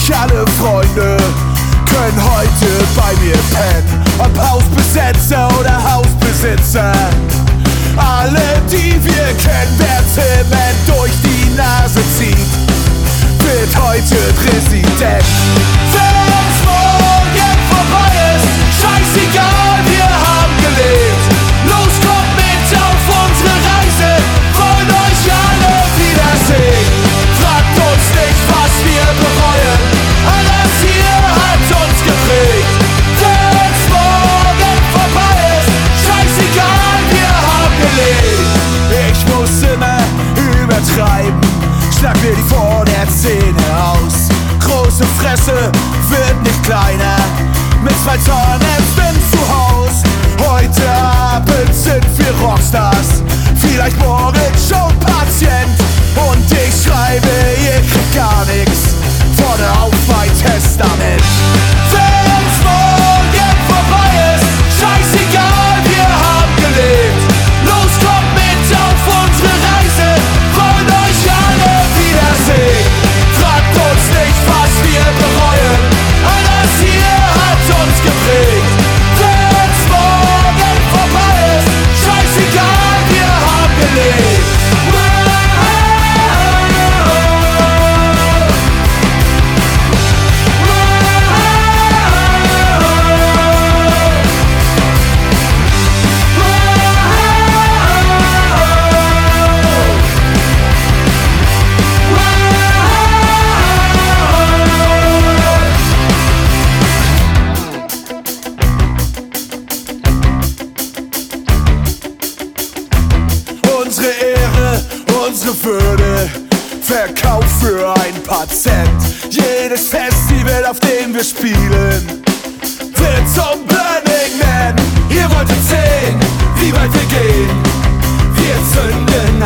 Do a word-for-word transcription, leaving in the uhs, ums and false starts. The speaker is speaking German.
alle Freunde können heute bei mir pennen. Ob Hausbesetzer oder Hausbesitzer, alle, die wir kennen, wer Zement durch die Nase zieht, wird heute Präsident. Wenn's morgen vorbei ist, scheißegal, wir haben gelebt. Los, kommt mit auf unsere Reise, wollen euch alle wiedersehen. Fragt uns nicht, was wir bereuen, all das hier hat uns geprägt. Wenn's morgen vorbei ist, scheißegal, wir haben gelebt. Ich muss immer übertreiben, schlag mir die vor der Zähne aus. Große Fresse wird nicht kleiner, mit zwei Zahnärzten zu Haus. Heute Abend sind wir Rockstars, vielleicht morgen schon Patient. Und ich schreibe, ihr kriegt gar nix, vorne auf mein Testament. Wenn's morgen vorbei ist, scheißegal, wir haben gelebt. Los, kommt mit auf unsere Reise, wollen euch alle wiedersehen. Fragt uns nicht, was wir bereuen, all das hier hat uns geprägt. Wenn's morgen vorbei ist, scheißegal, wir haben gelebt. Unsere Ehre, unsere Würde, verkauft für ein paar Cent. Jedes Festival, auf dem wir spielen, wird zum Burning Man. Ihr wolltet sehen, wie weit wir gehen. Wir zünden